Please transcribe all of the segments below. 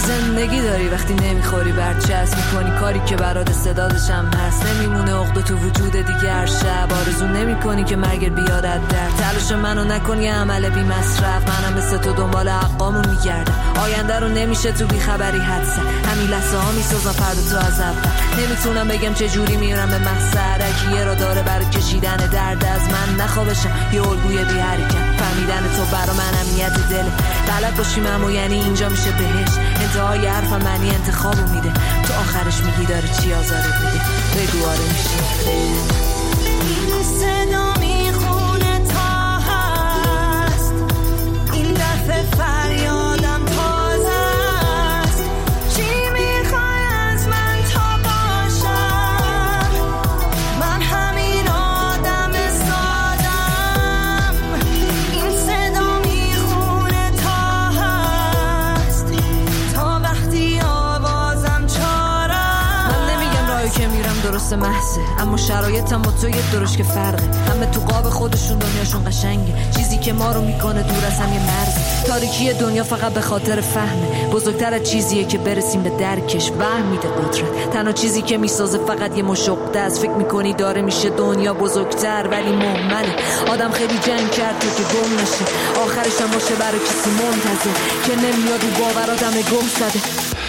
زندگی داری وقتی نمیخوری برچسب میکنی کاری که برات استعدادش هم هست، نمیمونه عقده تو وجود دیگه هر شب آرزو نمیکنی که مرگ بیادت در تلاش منو نکنی عمل بی مصرف، منم مثل تو دنبال حقامو میگردم، آینده رو نمیشه تو بی خبری حدسه، همین لحظه ها میسازم فردا تو از اول، نمیتونم بگم چه جوری میرم به مقصد، یه را داره برای کشیدن درد از من نخوابشم یه الگوی بی حرکت، فهمیدن تو برا من امنیت دله، بلد باشیم اما یعنی اینجا میشه بهش، انتهای حرفم معنی انتخابو میده، تو آخرش میگی داره چی آزارت میده، بگو آره میشه. این صدا میخونه تا هست، این دفعه فریادم تازه است، چی میخوای از من تا باشم، من همین آدم سادم، این صدا میخونه تا هست، تا وقتی آوازم چارم. من نمیگم راهی که میرم درست محضه، اما شرایطم با تو یه درش که فرقه، همه تو قاب خودشون دنیاشون قشنگه، چیزی که ما رو میکنه دور از هم یه مرز، تاریکی دنیا فقط به خاطر فهمه، بزرگتر از چیزیه که برسیم به درکش، وهم میده قدرت، تنها چیزی که میسازه فقط یه مشقه است، فکر میکنی داره میشه دنیا بزرگتر ولی مهمله، آدم خیلی جنگ کرد تو که گم نشه، آخرش هم باشه برای کسی منتظر که نمیاد و باور آدم گم زده.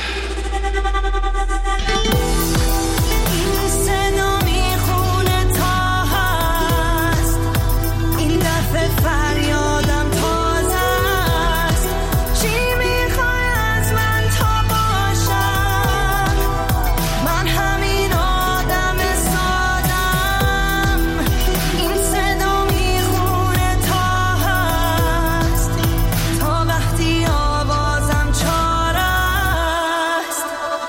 فریادم تازه است، چی میخوای از من تا باشم، من همین آدم سادم، این صدا میخونه تا هست، تا وقتی آوازم چاره است.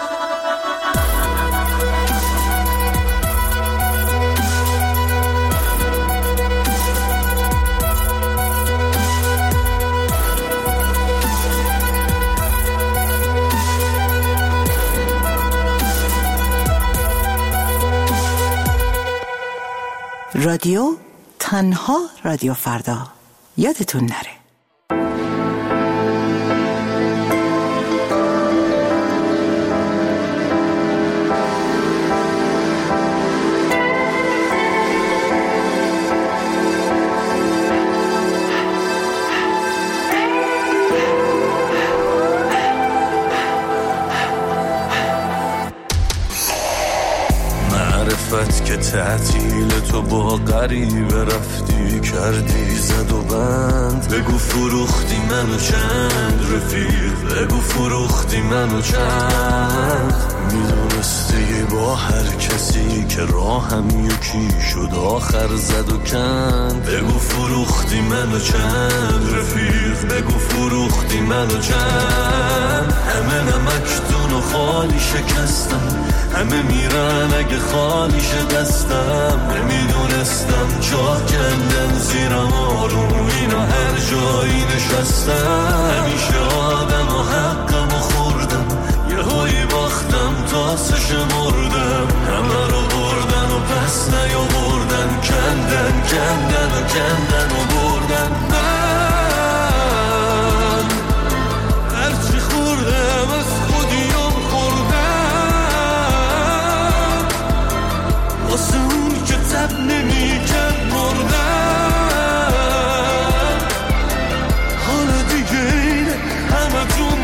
رادیو تنها رادیو فردا، یادتون نره. که تعطیل تو با غریبه رفتی کردی زد و بند، بگو فروختی منو چند رفیق، بگو فروختی منو چند، میدونستی با هر کسی که راهم یکی شد آخر زد و کند، بگو فروختی منو چند رفیق، بگو فروختی منو چند، همه نمکتون و خالی شکستم، همه میرن اگه خالی شه دستم، نمیدونستم جا کندن زیرم آروم اینا هر جایی نشستم، همیشه آدم و حقم و خوردم، یه هایی باختم تا شمردم، همه رو بردن و پس نیاوردن، کندن کندن و کندن و بردن، من هرچی خوردم از خودیم خوردم، واسه اون که تب نمی کرد مردم، حالا دیگه اینه همه تون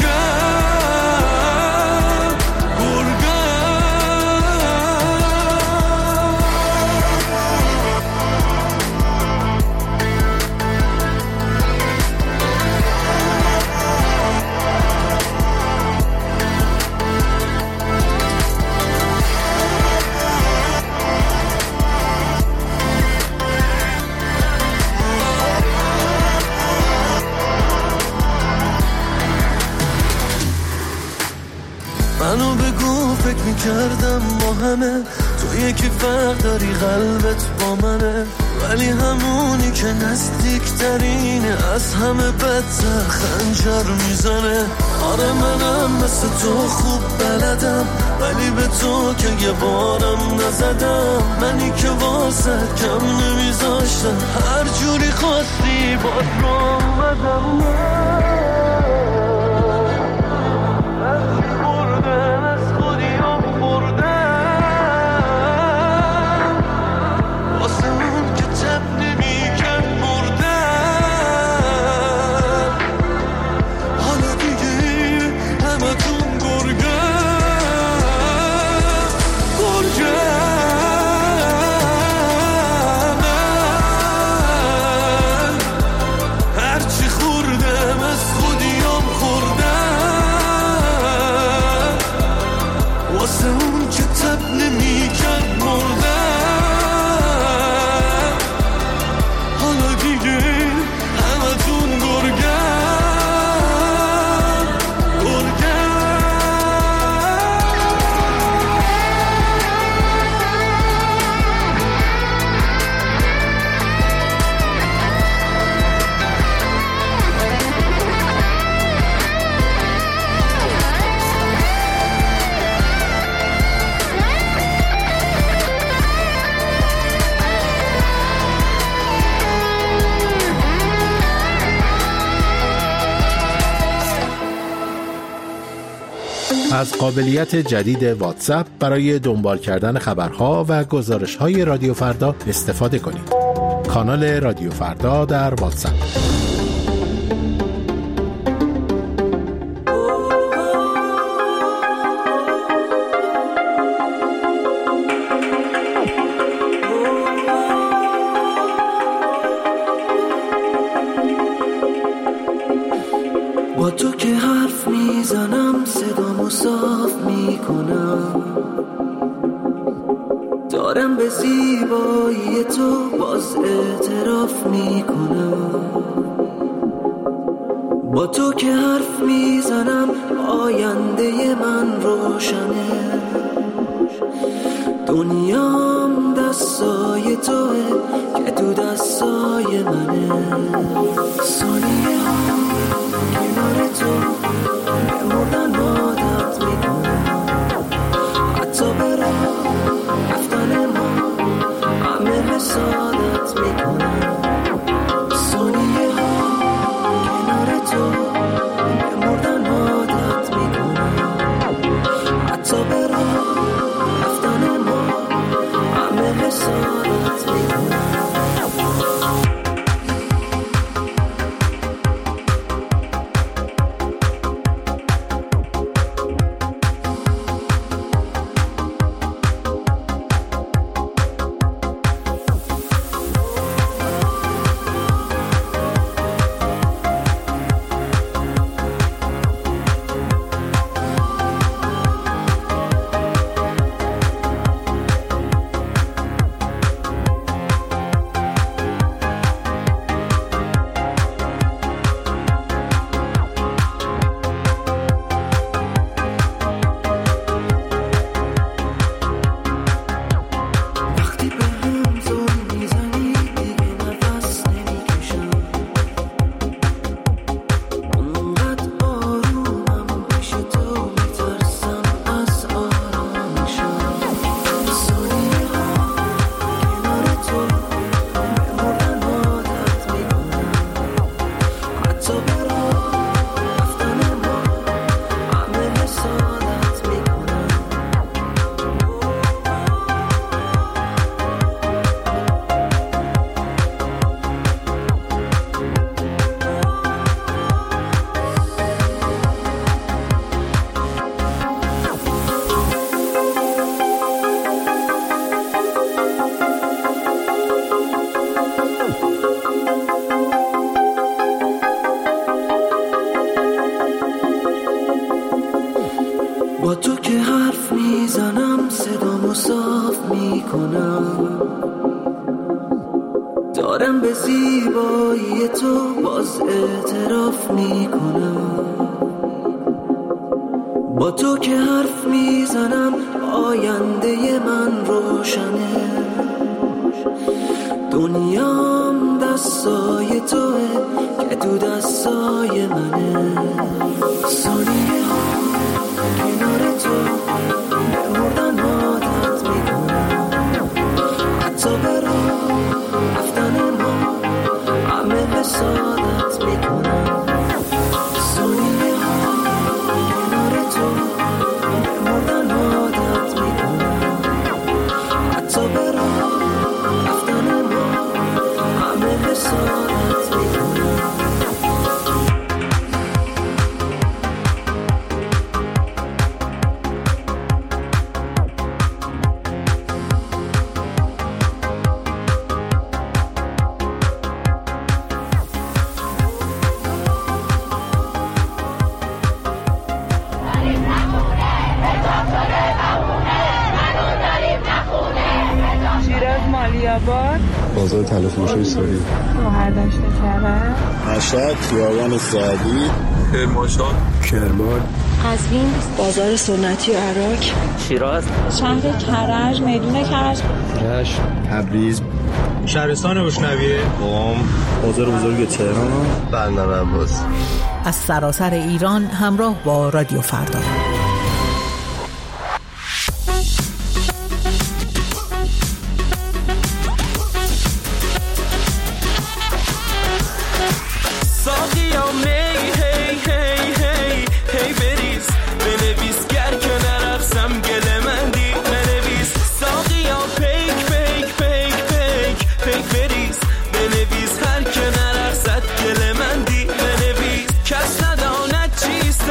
منو بگو فکر میکردم با همه تو یکی فرق داری قلبت با منه، ولی همونی که نزدیکترینه از همه بدتر خنجر میزنه، آره منم مثل تو خوب بلدم، ولی به تو که یه بارم نزدم، منی که واسه کم نمیذاشتم، هر جوری خواستی با تو اومدم، از قابلیت جدید واتساپ برای دنبال کردن خبرها و گزارش‌های رادیو فردا استفاده کنید. کانال رادیو فردا در واتساپ. با تو که حرف میزنم صدامو صاف میکنم، دارم به زیبایی تو باز اعتراف میکنم. با تو که حرف میزنم آینده من روشنه، دنیام دستای توه که تو دستای منه. ثانیه ها کنار تو بمردن عادت میکنم، حتی به راه رفتن ما همه حسادت میکنم. ثانیه ها کنار تو بمردن عادت میکنم، حتی به راه رفتن ما همه حسادت میکنم. با تو که حرف میزنم صدامو صاف میکنم، دارم به زیبایی تو باز اعتراف میکنم. با تو که حرف میزنم آینده من روشنه، دنیام دستای توه که تو دستای منه. ثانیه ها کنار تو بمردن عادت میکنم، حتی به راه رفتن ما همه حسادت میکنم. ثانیه ها کنار تو بمردن عادت میکنم، حتی به راه رفتن ما همه حسادت میکنم. بازار تلفروشی سوری، مهردشت کرد، مشهد، خیابان سعدی، کرمانشاه، کرمان، قزوین، بازار سنتی عراق، شیراز، شهر کرج، میدون کرج، رشت، تبریز، شهرستان روشنویه، قم، بازار بزرگ تهران، بندر عباس. از سراسر ایران همراه با رادیو فردا. ساقی یا می هی هی هی هی بریز بنویس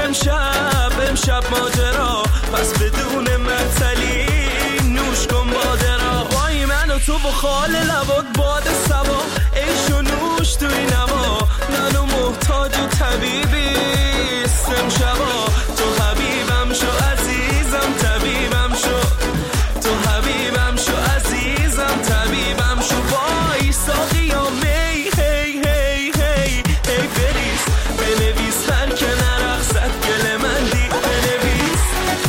امشب ماجرا، پس بدون معطلی نوش کن باده را. وای من و تو با خال لبات باد سوا، عیش و نوش توی نما، منو محتاج و طبیبیست امشبا. تو حبیبم شو عزیزم، طبیبم شو، تو حبیبم شو عزیزم، طبیبم شو. وای ساقیا می هی هی هی هی بریز، بنویس هر که نرقصد گل من دی بنویس.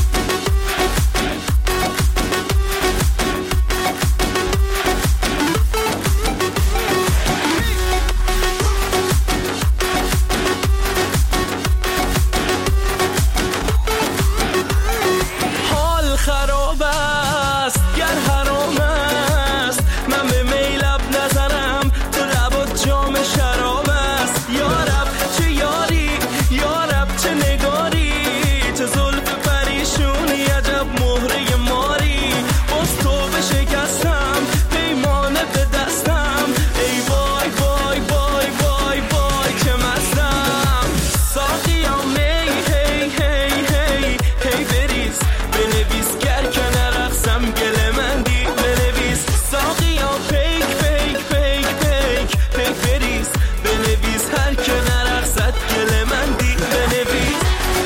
حال خراب است گر حرام است، من به میلب نظرم تو لبات جام شراب است. یارب چه یاری، یارب چه نگاری، چه زلف پریشونی، عجب مهره ماری. باز تو بشکستم پیمانه به دستم، ای وای وای وای وای وای که مستم. ساقیا می هی هی هی هی بریز، بنویس گر که نرقصم گل من دی بنویس. ساقیا پیک پیک پیک پیک پیک بریز، بنویس هر که نرقصد گل من دی بنویس.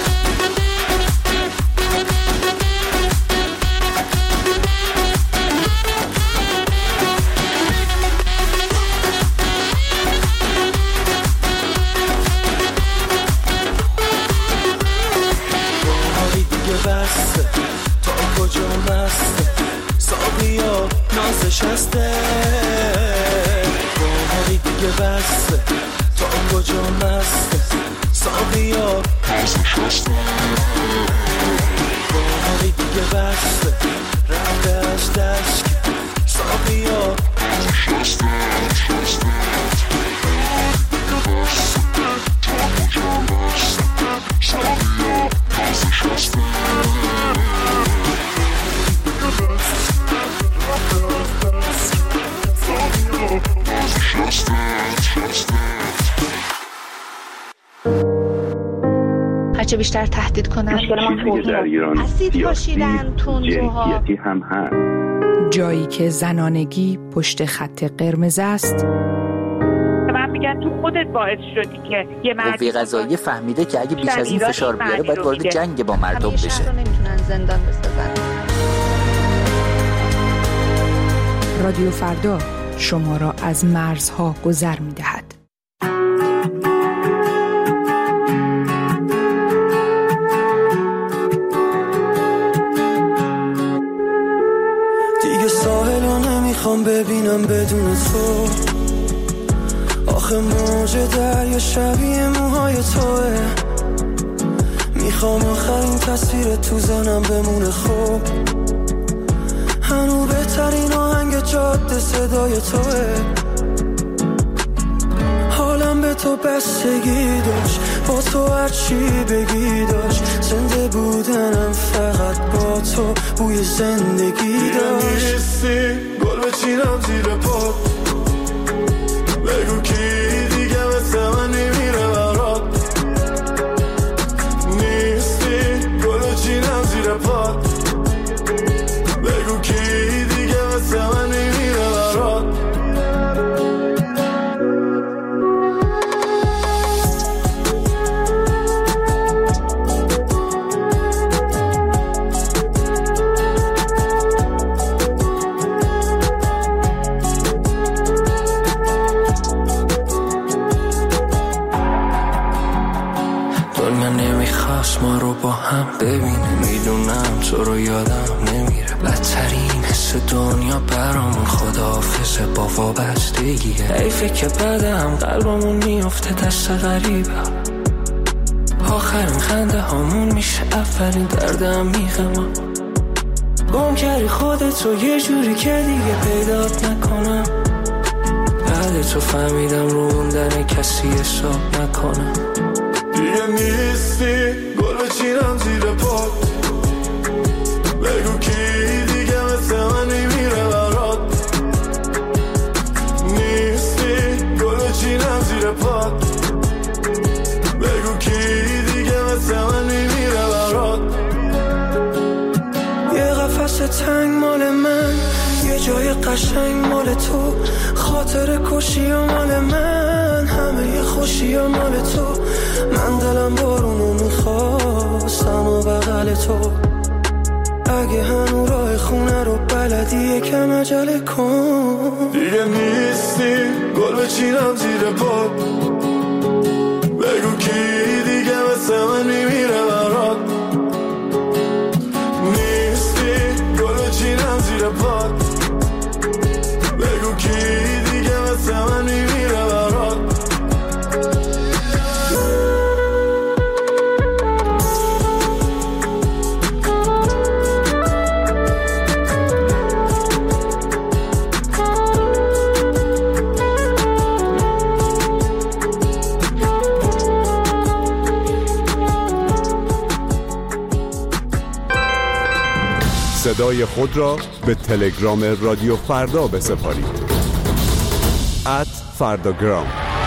باهایی دیگه بسته تا کجا مسته، ساقیا نازش هسته. باهایی دیگه بسته تا کجا مسته، ساقیا نازش هسته. باهایی دیگه بسته رفته از دشت، ساقیا نازش هسته. هرچه بیشتر تهدید کنن اسید پاشیدن تندروها هم هست. جایی که زنانگی پشت خط قرمز است، من میگن تو خودت باعث شدی که یه قوه قضاییه فهمیده که اگه بیش از این فشار بیاره باید وارد جنگ با مردم بشه. رو نمیتونن زندان بسازن. رادیو فردا شما را از مرزها گذر می‌دهد. دیگه ساحلو نمیخوام ببینم بدون تو، آخه موج دریا شبیه موهای توه. میخوام آخرین تصویر تو ذهنم بمونه خوب، هنو بهترین آهنگ جاده صدای توه. حالم به تو بستگی داشت، با تو هرچی بگی داشت، زنده بودنم فقط با تو بوی زندگی داشت. نیستی گل بچینم زیر پات، بگو کی دیگه مثل من نمیره برات. نیستی گل بچینم زیر پات، بگو کی دیگه مثل من نمیره برات. دنیا نمیخواست ما رو با هم ببینه، میدونم تو رو یادم نمیره. بدترین حس دنیا برامون خداحافظه با وابستگیه. حیفه که بعدم قلبمون میفته دست غریبه، آخرین خنده هامون میشه اولین درد عمیق ما. گم کردی خودت رو یه جوری که دیگه پیدات نکنم، بعد تو فهمیدم رو موندن کسی حساب نکنم. دیگه نیستی گل بچینم زیر پات، بگو کی دیگه مثل من نمیره برات. نیستی گل بچینم زیر پات، بگو کی دیگه مثل من تنگ مال من، یه جای قشنگ مال تو، خاطر کشی و مال من، همه ی خوشی و مال تو. من دلم بارونو میخواستم و بغل تو، اگه هنو راه خونه رو بلدی یکم عجله کن. دیگه نیستی گل بچینم زیر پات، بگو کی دیگه مثل من میمیره برات. نیستی گل بچینم زیر پات، بگو کی دیگه مثل من میمیره برات. صدای خود را به تلگرام رادیو فردا بسپارید. @فرداگرام.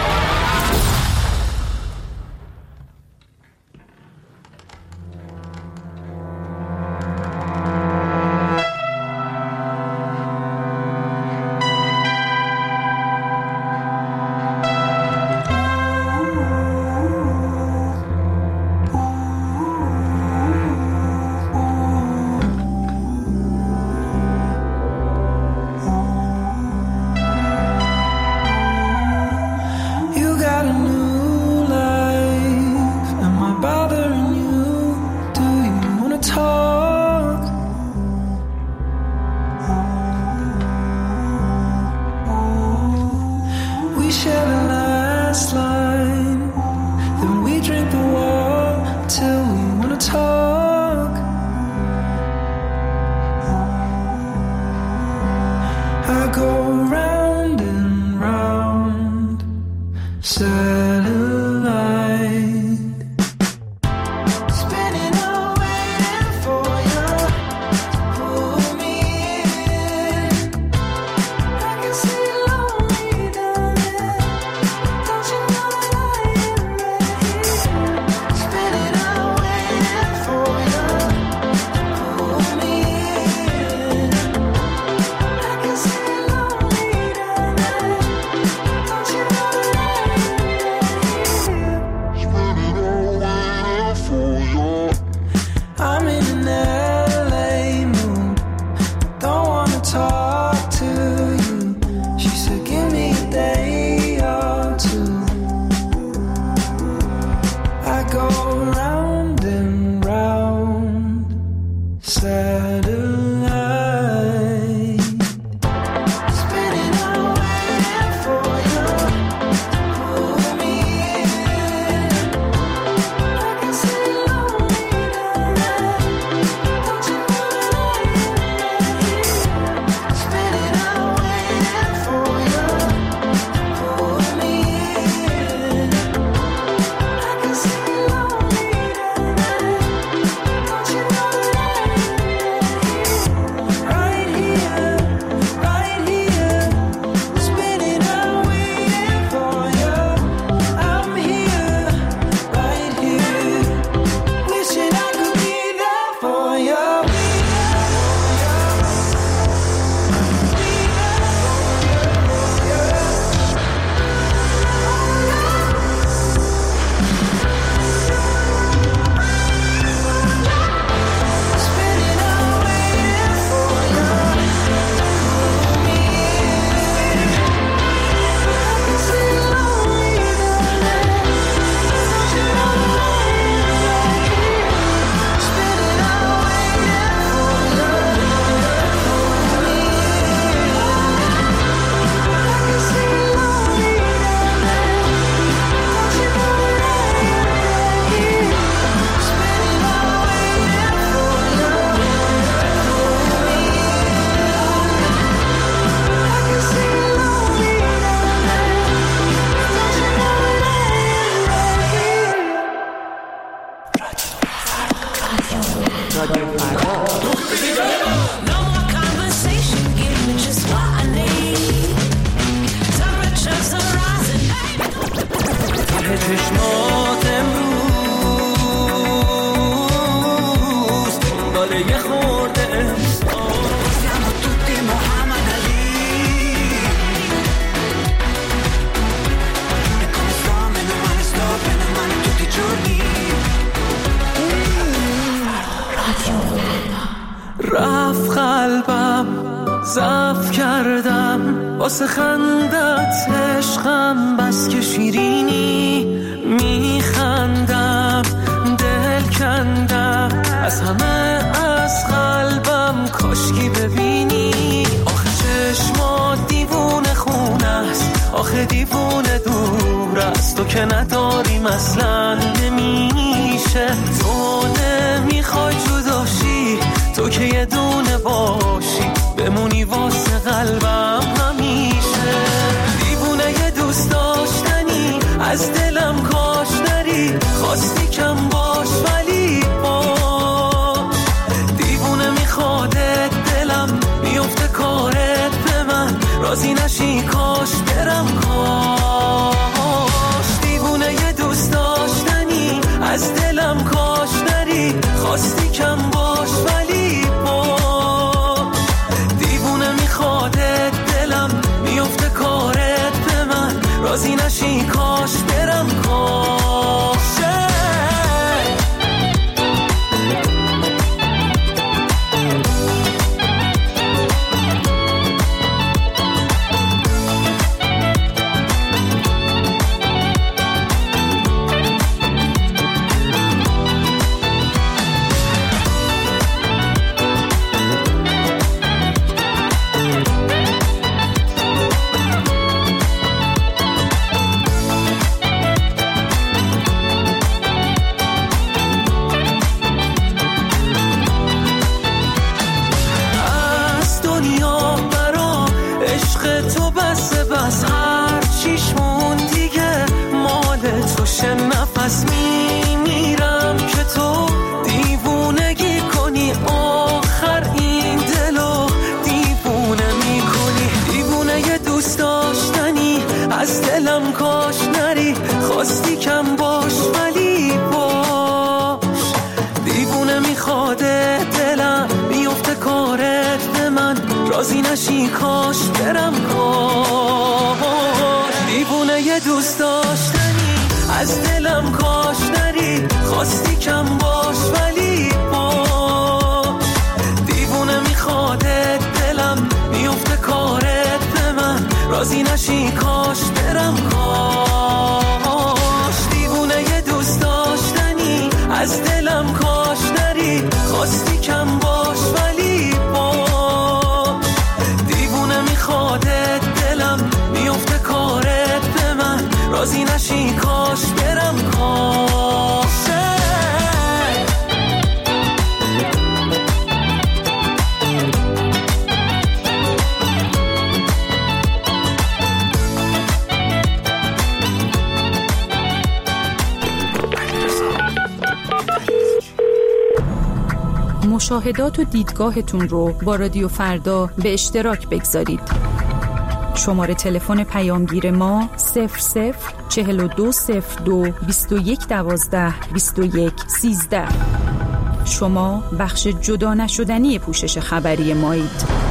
چشمات امروز دنبال یه خورده امسال رفت قلبم ضعف کردم واسه خندت عشقم بس که شیرینی میخندم دل کندم از همه از قلبم کاشکی ببینی آخه چشمات دیوونه خونه است آخه دیوونه دور است تو که نداریم اصلا نمیشه تو نمیخوای جداشی تو که یه دونه باشی بمونی واسه قلبم همیشه دیوونه یه دوست داشتنی از دلم کاش نری خواستی کم باش ولی باش دیوونه میخوادت دلم میفته کارت به من راضی نشی کاش برم کاش دیوونه یه دوست داشتنی از دلم کاش نری خواستی کم باش ولی باش دیوونه میخوادت دلم میفته کارت به من راضی نشی کاش برم کاش نفس میمیرم که تو دیوونگی کنی آخر این دلو دیوونه میکنی دیوونه یه دوست داشتنی از دلم کاش نری خواستی کم باش ولی باش دیوونه میخواده دلم میفته کارت به من راضی نشی کاش برم کاش دیوونه یه دوست داشتنی از دلم کاش نری خواستی کم باش ولی باش دیوونه میخوادت دلم میفته کارت به من راضی نشی کاش برم کاش دیوونه یه دوست داشتنی از دلم کاش نری خواستی کم باش ولی باش دیوونه میخوادت دلم میفته کارت به من راضی نشی کاش برم کاش مشاهدات و دیدگاهتون رو با رادیو فردا به اشتراک بگذارید. شماره تلفن پیامگیر ما 004202 2112 2113. شما بخش جدا نشدنی پوشش خبری مایید.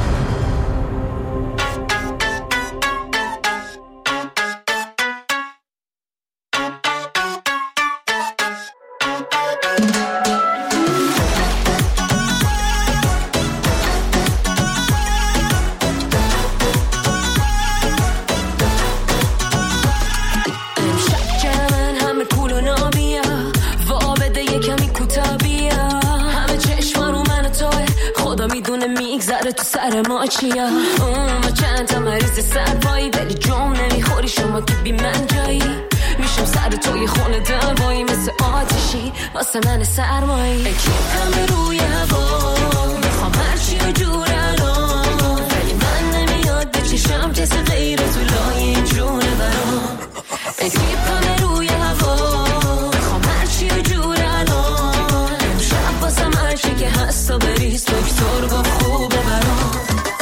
تو سر ما چیا ما چند تا مریض سرپایی ولی جام نمیخوری شما که بی من جایی میشم سر توی خونه دوایی مثل آتشی واسه من سرمایی اکیم همه روی هوا میخوام هرچی و جور الان ولی من نمیاد به چشم کسی غیر تو لای جونه برام اکیم همه روی هوا میخوام هرچی و جور الان امشب واسه هرچی که هست و بریز دکتر با خوبه برام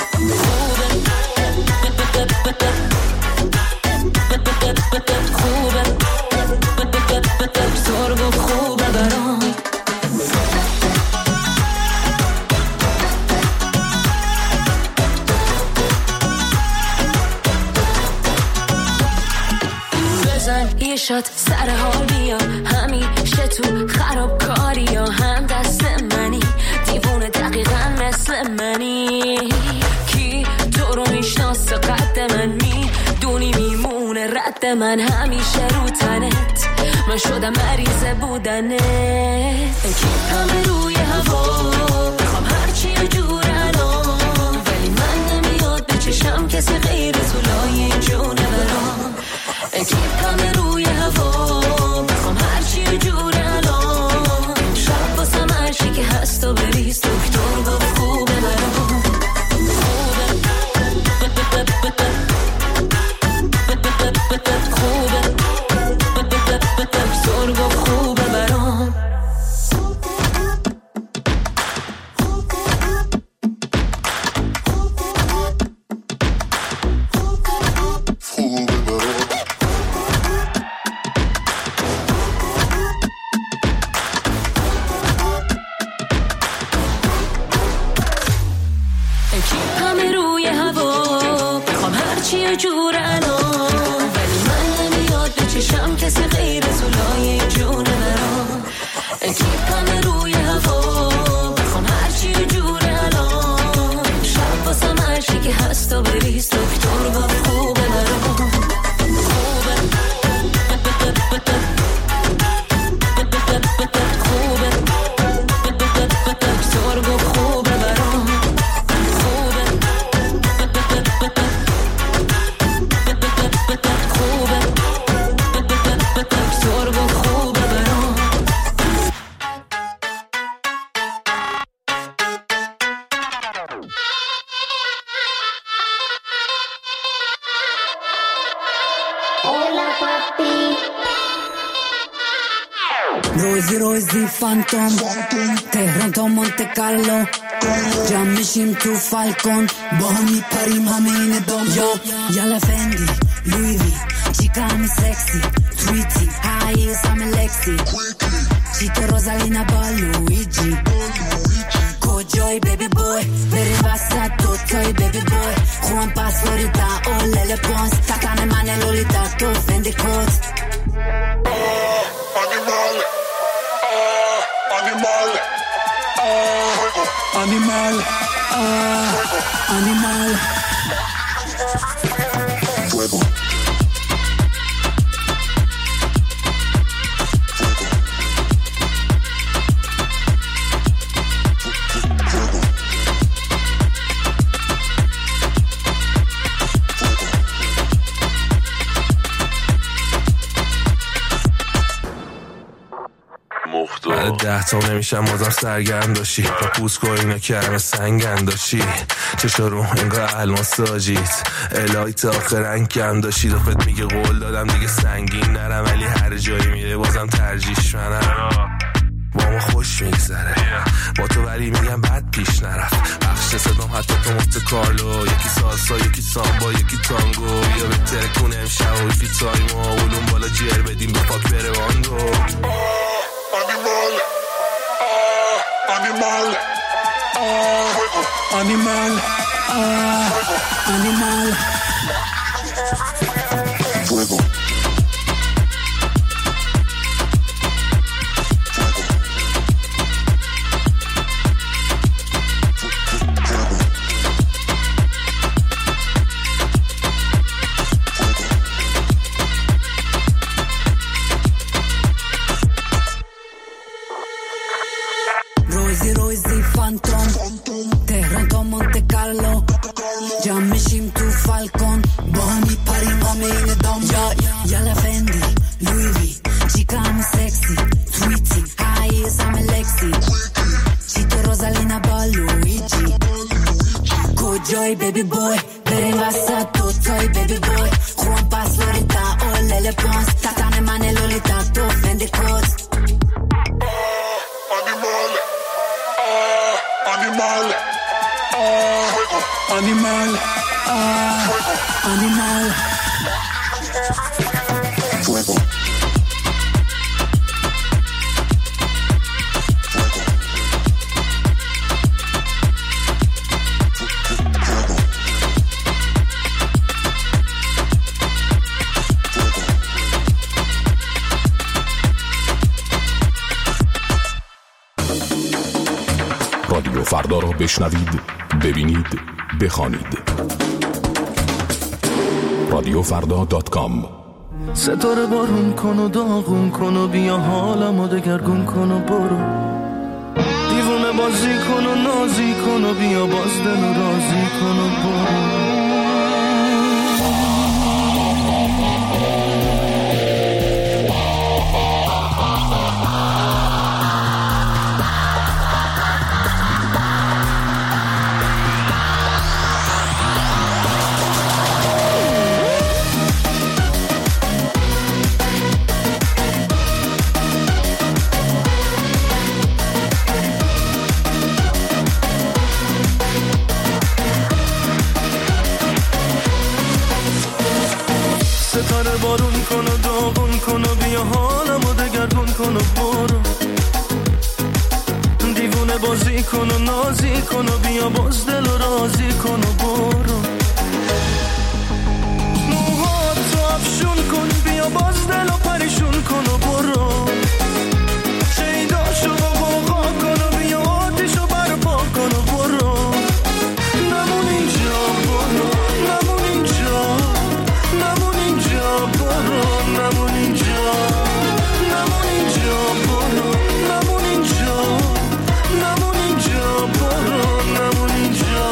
یه شات سر حال بیا همیشه تو خرابکاری یا هم دست منی دیوونه دقیقا مثل منی کی تو رو میشناسه قد من میدونی میمونه رد من همیشه رو تنت من شدم مریض بودنت کی همه روی هوا بخوام هرچی و جور الان ولی من نمیاد به چشم کسی غیر تو لای جونه برام کی همه روی هوا بخوام هرچی و جور الان شب واسم هرچی که هست و بریز دکتر گفت خوبه برام دکتر گفت خوبه برام همه روی هوا بخوام هرچی جور الان ولی من نمیاد به چشم کسی غیر تو لای جونه برام اکیپ همه روی هوا بخوام هرچی جور الان شب واسم هرچی که هست و بریز دکتر گفت خوبه برام روزی فانتوم تهران تا مونت کارلو جمع میشیم تو فالکون با هم میپریم همه این دام یالا فندی لویوی چیکا همه سکسی تویتی هاییز همه لکسی چیتو روزالینا با لویجی کجای بیبی بوی بری وسط دوتای بیبی بوی خوان پاس فلوریدا اولل پونس تکن من لولیتا تو فندی کوت Animal, animal. Fuego. من 10 تا نمیشم بازم سرگرم داشتی با پوست که اینا کرم سنگن داشتی چشا رو انگاه الماس داجیت الهی تا آخر رنگ کم داشتی دفت میگه قول دادم دیگه سنگین نرم ولی هر جایی میره بازم ترجیش منم با ما خوش میگذره با تو ولی میگم بد پیش نرفت بخش صدام حتی تو مفت کارلو یکی سالسا یکی سامبا یکی تانگو یا بهتره کنه امشب و یکی تایمو اولون بالا جر بدیم به پاک بره واندو Animal, animal, animal, fuego. روزی فانتوم تهران تا مونت کارلو جمع میشیم تو فالکون با هم میپریم همه این دام یالا فندی لویوی چیکا همه سکسی تویتی هاییز همه لکسی چیتو روزالینا با لویجی کجای بیبی بوی بریم وسط دوتای بیبی بوی خوان پاس فلوریدا اولل پونس تکن من لولیتا تو فندی کوت Animal, animal, animal, fuego. رادیو فردا را بشنوید، ببینید، بخوانید. radiofrda.com. ستاره بارون کن و داغون کن و بیا حالمو دگرگون کن و برو، دیوونه بازی کن و نازی کن و بیا باز دل و رازی کن و برو. ستاره بارون کن و داغون کن و بیا حالمو دگرگون کن و برو، دیوونه بازی کن و نازی کن و بیا باز دل و رازی کن و برو. موهاتو افشون کن بیا باز دل و پریشون کن و برو، شیداشو بغا کن و بیا آتیشو برپا کن و برو. نمون اینجا برو، نمون اینجا، نمون اینجا برو، نمون اینجا، نمون اینجا برو، نمون اینجا، نمون اینجا برو، نمون اینجا.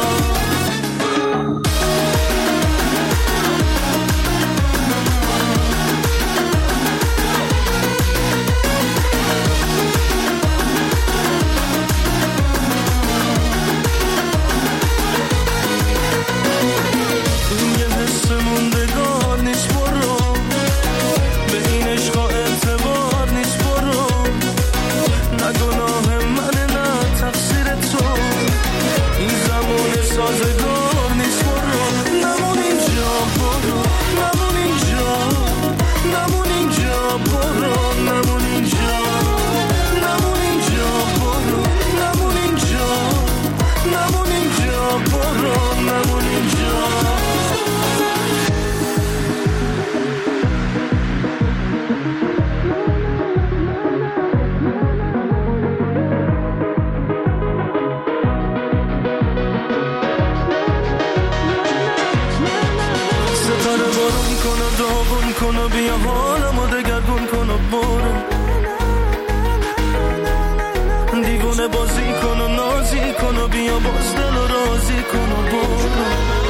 بازی کن و نازی کن و بیا باز دل و رازی کن و برو.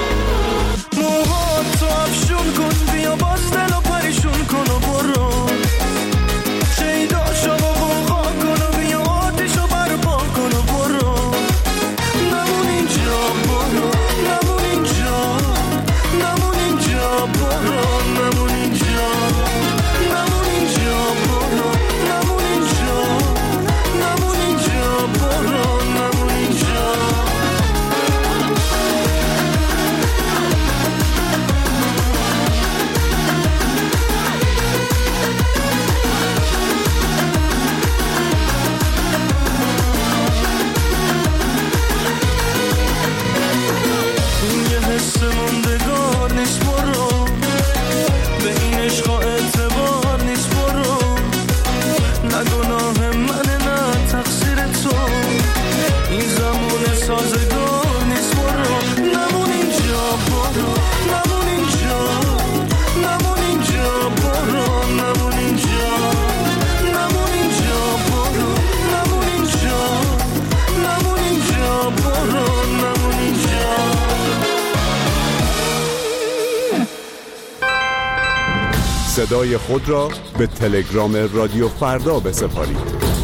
موهاتو افشون کن بیا باز دل و پریشون کن و برو، شیداشو بغا کن و بیا آتیشو برپا کن و برو. نمون اینجا برو، نمون اینجا، نمون اینجا برو، نمون اینجا، نمون اینجا برو، نمون اینجا، نمون اینجا برو، نمون اینجا. یه حس موندگار نیست برو، به این عشقا اعتبار نیست برو، نه گناه منه نه تقصیر تو، این زمان سازگار نیست برو. نمون اینجا برو، نمون اینجا، نمون اینجا برو، نمون اینجا، نمون اینجا برو، نمون اینجا، نمون اینجا برو، نمون اینجا. صدای خود را به تلگرام رادیو فردا بسپارید.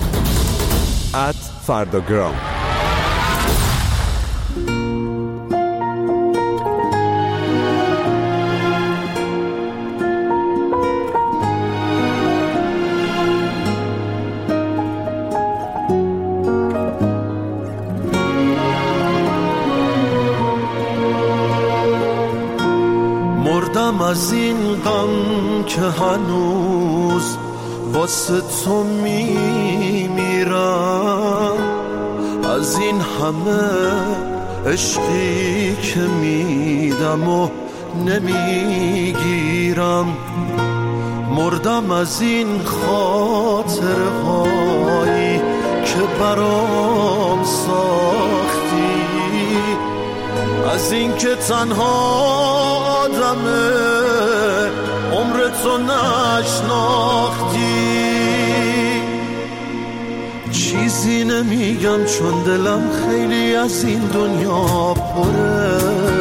@فرداگرام. مردم از این غم که هنوز واسه تو میمیرم، از این همه عشقی که میدم و نمیگیرم. مردم از این خاطره هایی که برام ساختی، از این که تنها آدمه عمر تو نشناختی. چیزی نمیگم چون دلم خیلی از این دنیا پره.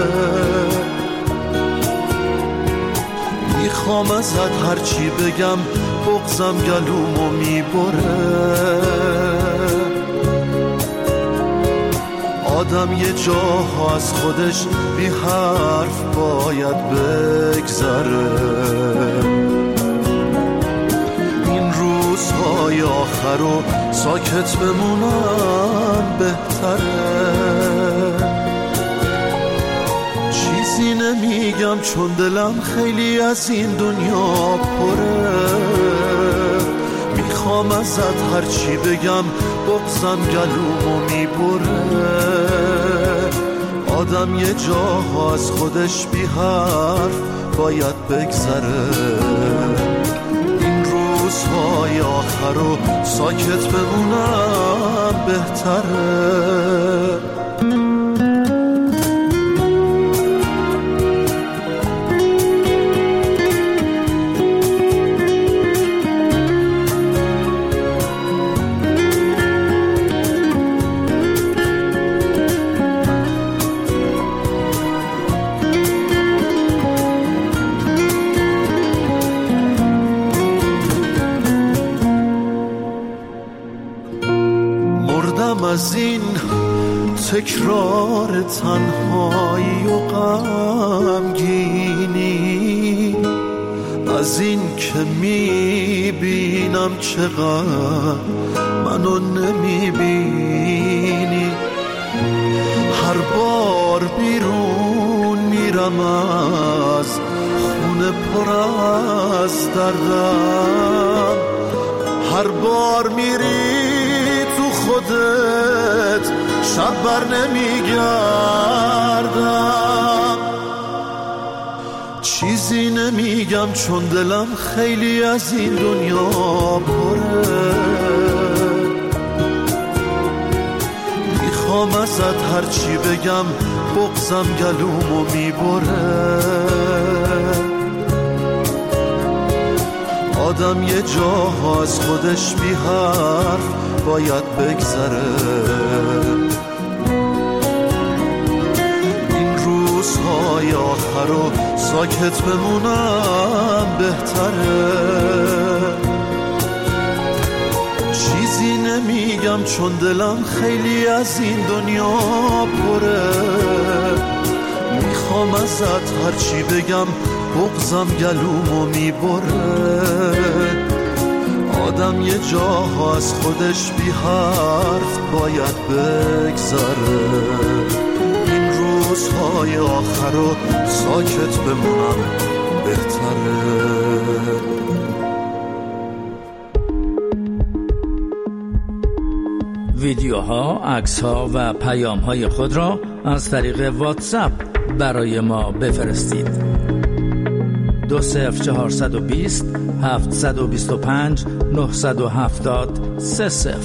میخوام ازت هرچی بگم بغضم گلومو میبره. آدم یه جاها از خودش بی حرف باید بگذره. این روزهای آخر رو ساکت بمونم بهتره. چیزی نمیگم چون دلم خیلی از این دنیا پره. میخوام ازت هرچی بگم بغضم گلومو میبره. آدم یه جاها از خودش بی حرف باید بگذره. این روزهای آخر رو ساکت بمونم بهتره. از این تکرار تنهایی و غمگینی، از این که میبینم چقدر منو نمیبینی. هر بار بیرون میرم از خونه پر از دردم. هر بار میری خودت شب بر نمیگردم. چیزی نمیگم چون دلم خیلی از این دنیا پره. میخوام ازت هرچی بگم بغضم گلومو میبره. آدم یه جاها از خودش بی حرف باید بگذره. این روزهای آخر رو ساکت بمونم بهتره. چیزی نمیگم چون دلم خیلی از این دنیا پره. میخوام ازت هرچی بگم بغضم گلومو میبره. آدم یه جاها از خودش بی حرف باید بگذره. این روزهای آخر رو ساکت بمونم بهتره. ویدیوها، عکس‌ها و پیام‌های خود را از طریق واتساپ برای ما بفرستید. 20420 725 970 30.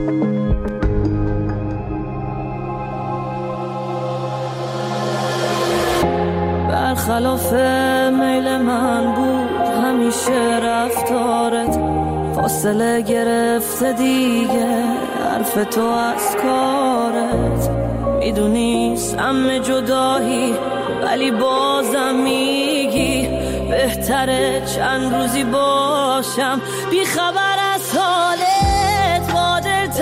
برخلاف میل من بود همیشه رفتارت، فاصله گرفته دیگه حرف تو از کارت. میدونی سم جدایی ولی بازم میگی بهتره چند روزی باشم بی خبر از حالت. با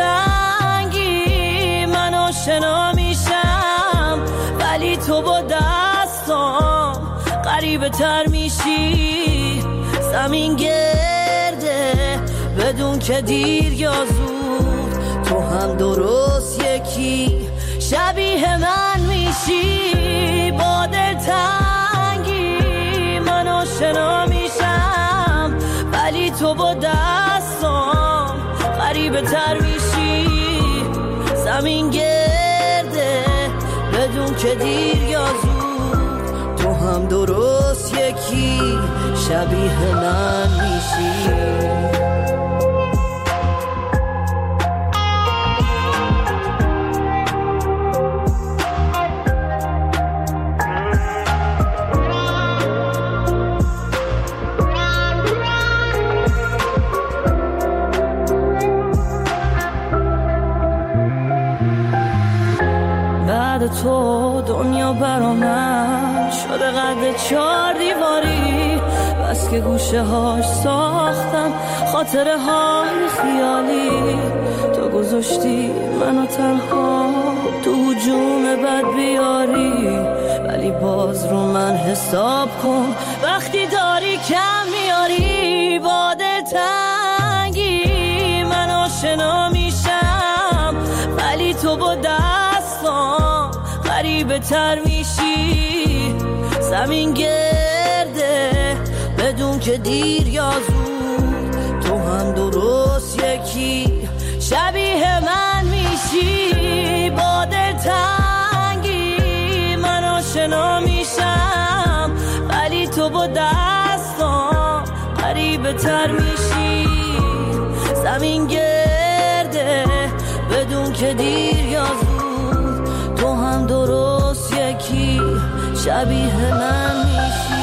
دلتنگی من آشنا میشم ولی تو با دستام قریبه تر میشی. زمین گرده بدون که دیر یا زود، تو هم درست یکی شبیه من میشی. با دلتنگی من آشنا میشم ولی تو با دستام قریبه تر میشی. زمین گرده بدون که دیر یا زود، تو هم درست یکی شبیه من میشی. بعد تو دنیا برا من شده قد 4 دیواری، بس که گوشه هاش ساختم خاطره های خیالی. تو گذاشتی منو تنها تو هجوم بد بیاری، ولی باز رو من حساب کن وقتی داری کم میاری. با دلتنگی من آشنا میشم، ولی تو با دستام غریبه تر میشی. زمین گرده بدون که دیر یا زود، تو هم درست یکی شبیه من میشی. با دلتنگی من آشنا میشم، ولی تو با دستام غریبه تر میشی. زمین گرده بدون که دیر یا زود، تو هم درست یکی شبیه من میشی.